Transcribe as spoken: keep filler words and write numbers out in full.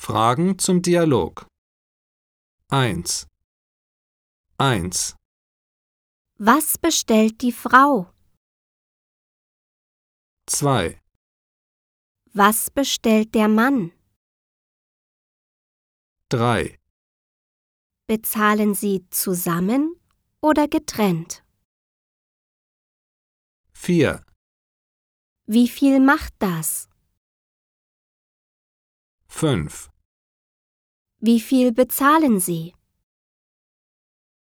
Fragen zum Dialog. eins. eins. Was bestellt die Frau? zwei. Was bestellt der Mann? drei. Bezahlen sie zusammen oder getrennt? vier. Wie viel macht das? fünf. Wie viel bezahlen sie?